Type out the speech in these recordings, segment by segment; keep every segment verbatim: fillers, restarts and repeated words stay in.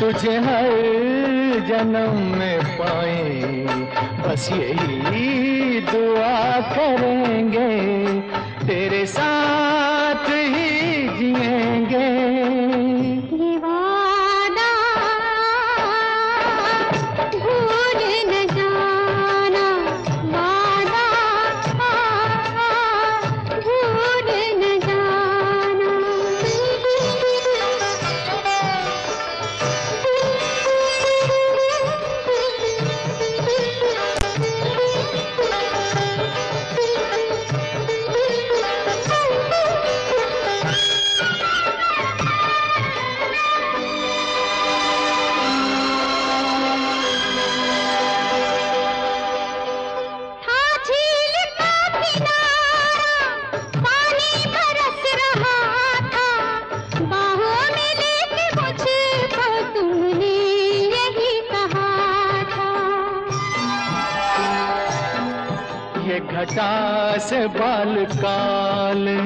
तुझे हर जन्म में पाए, बस यही दुआ करेंगे, तेरे साथ ही जिएंगे। ये वादा भूल न जाना, वादा भूल न जाना। ये घटा से बाल काले,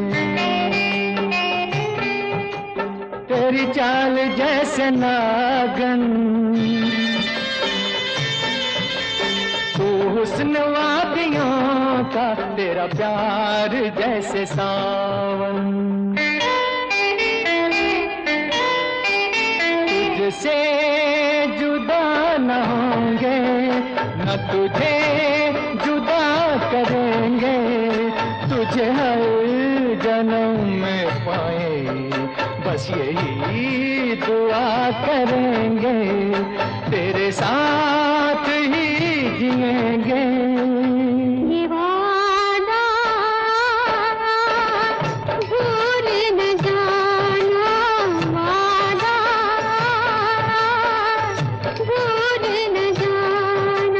तेरी चाल जैसे नागन, तू हुस्न वादियों का, तेरा प्यार जैसे सावन। तुझसे जुदा न होंगे, न तुझे जुदा करेंगे, तुझे हर जन्म में पाए, बस यही दुआ करेंगे, तेरे साथ ही जिएंगे। ये वादा भूल न जाना, वादा भूल न जाना।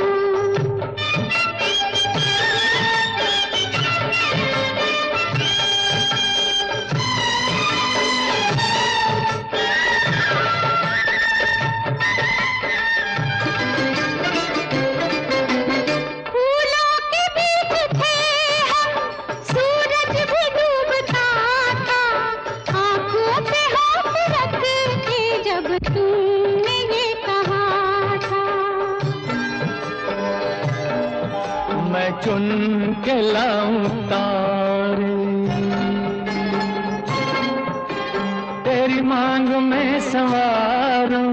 मैं चुन के लाऊं तारे, तेरी मांग में संवारूं,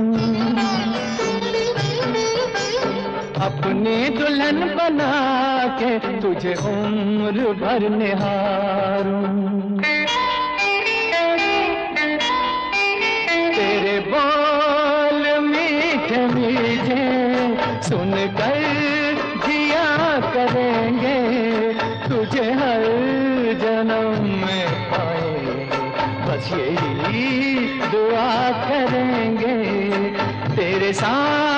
अपनी दुल्हन बना के तुझे उम्र भर निहारूं। तेरे बोल मीठे मीठे सुनकर जिया करेंगे, तुझे हर जन्म में पाए, बस यही दुआ करेंगे, तेरे साथ